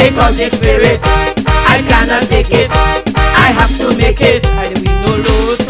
sake of the spirit. I cannot take it, I have to make it. I will no load.